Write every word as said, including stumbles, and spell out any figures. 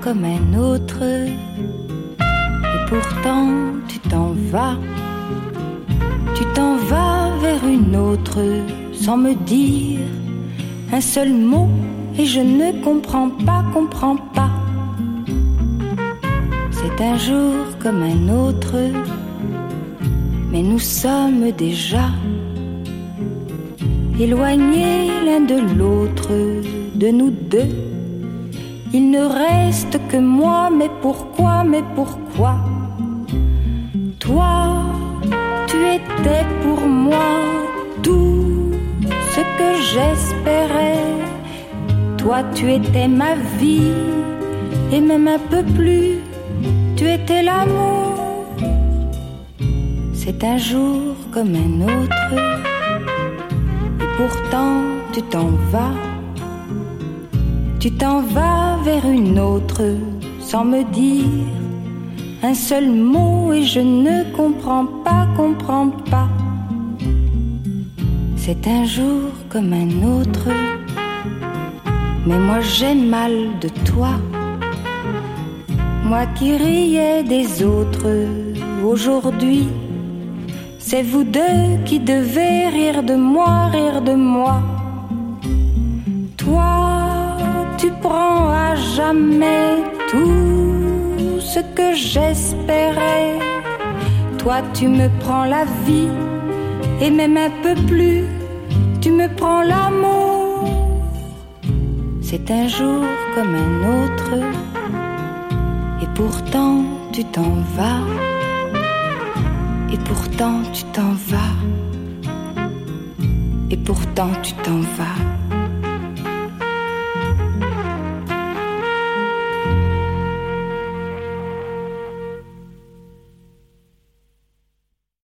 comme un autre, et pourtant tu t'en vas. Tu t'en vas vers une autre sans me dire un seul mot, et je ne comprends pas, comprends pas. C'est un jour comme un autre, mais nous sommes déjà éloignés l'un de l'autre, de nous deux. Il ne reste que moi, mais pourquoi, mais pourquoi? Toi, tu étais pour moi tout ce que j'espérais. Toi, tu étais ma vie, et même un peu plus, tu étais l'amour. C'est un jour comme un autre, et pourtant tu t'en vas. Tu t'en vas vers une autre sans me dire un seul mot, et je ne comprends pas, comprends pas. C'est un jour comme un autre, mais moi j'ai mal de toi. Moi qui riais des autres, aujourd'hui c'est vous deux qui devez rire de moi, rire de moi. Toi, tu prends à jamais tout ce que j'espérais. Toi, tu me prends la vie, et même un peu plus, tu me prends l'amour. C'est un jour comme un autre, et pourtant tu t'en vas. Et pourtant tu t'en vas. Et pourtant tu t'en vas.